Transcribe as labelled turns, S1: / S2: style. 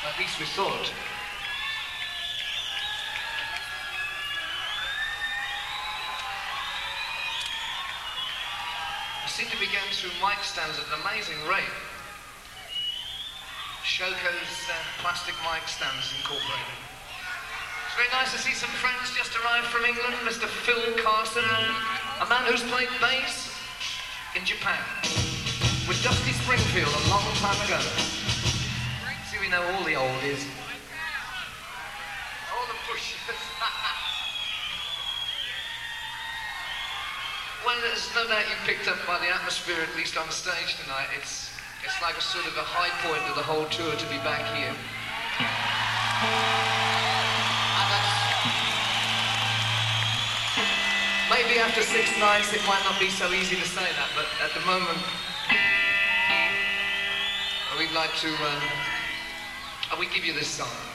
S1: At least we thought. We seem to be going through mic stands at an amazing rate. Shoko's plastic mic stands incorporated. It's very nice to see some friends just arrived from England. Mr. Phil Carson, a man who's played bass in Japan with Dusty Springfield a long time ago. See, we know all the oldies. All the pushers. Well, there's no doubt you picked up by the atmosphere, at least on stage tonight. It's like a sort of a high point of the whole tour to be back here. Maybe after 6 nights it might not be so easy to say that, but at the moment we'd like to we give you this song.